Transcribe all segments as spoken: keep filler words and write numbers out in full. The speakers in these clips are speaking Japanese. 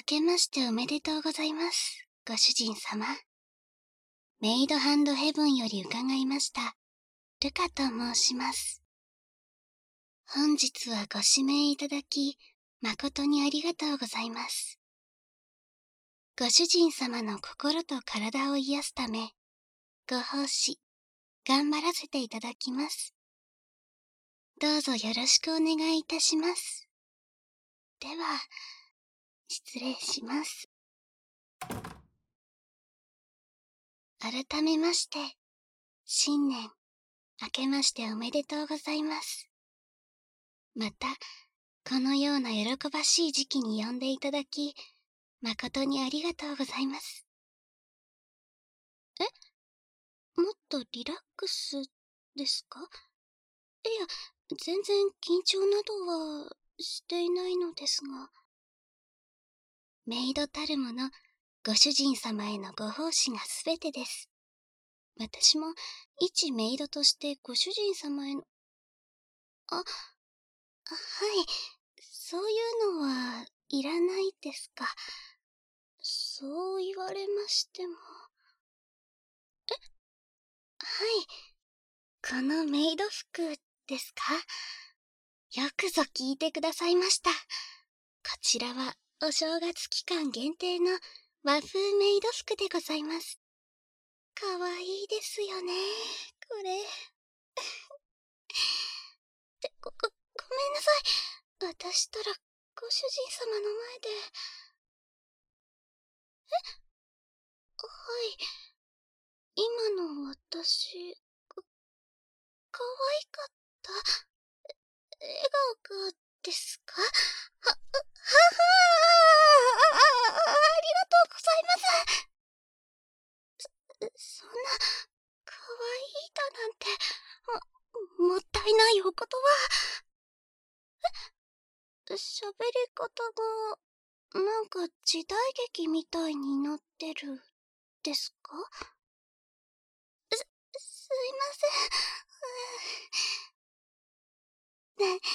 けましておめでとうございます、ご主人様。メイドハンドヘブンより伺いました、ルカと申します。本日はご指名いただき、誠にありがとうございます。ご主人様の心と体を癒すため、ご奉仕、頑張らせていただきます。どうぞよろしくお願いいたします。では、失礼します。改めまして、新年、明けましておめでとうございます。また、このような喜ばしい時期に呼んでいただき、誠にありがとうございます。え？もっとリラックスですか？いや、全然緊張などはしていないのですが。メイドたるもの、ご主人様へのご奉仕がすべてです。私も一メイドとしてご主人様への、あ、はい、そういうのはいらないですか。そう言われましても。え？はい。このメイド服ですか？よくぞ聞いてくださいました。こちらはお正月期間限定の和風メイド服でございます。かわいいですよね、これ。ってご、ご、ごめんなさい。私ったらご主人様の前で。え？はい。今の私、か、かわいかった？笑顔がですか？は、は、ははあ、あ、ありがとうございます。そ、そんな、かわいいだなんて、も、もったいないお言葉。え？喋り方が、なんか時代劇みたいになってる、ですか？す、すいません。ね、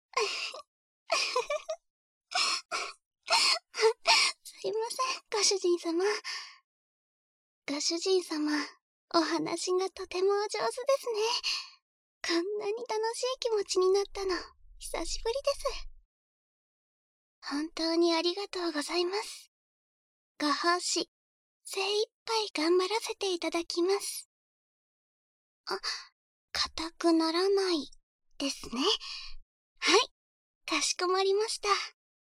すいません、ご主人様。ご主人様、お話がとてもお上手ですね。こんなに楽しい気持ちになったの、久しぶりです。本当にありがとうございます。ご奉仕、精一杯頑張らせていただきます。あ、硬くならないですね。はい、かしこまりました。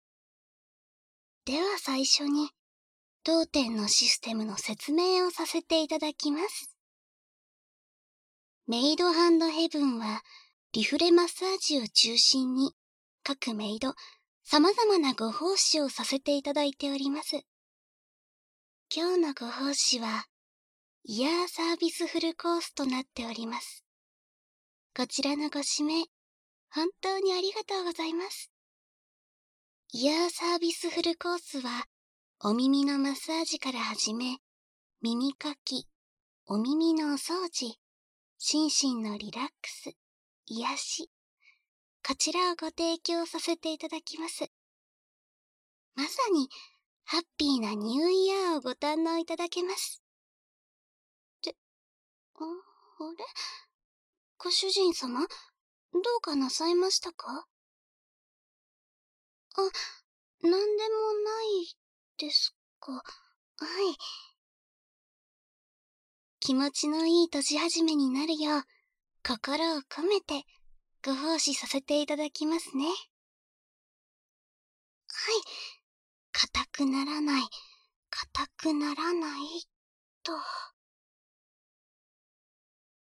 では最初に、当店のシステムの説明をさせていただきます。メイドハンドヘブンは、リフレマッサージを中心に、各メイド、様々なご奉仕をさせていただいております。今日のご奉仕は、イヤーサービスフルコースとなっております。こちらのご指名、本当にありがとうございます。イヤーサービスフルコースは、お耳のマッサージから始め、耳かき、お耳のお掃除、心身のリラックス、癒し、こちらをご提供させていただきます。まさに、ハッピーなニューイヤーをご堪能いただけます。って、あ、あれ？ご主人様、どうかなさいましたか？あ、なんでもないですか。はい。気持ちのいい年始めになるよう、心を込めてご奉仕させていただきますね。はい。硬くならない、硬くならない、と。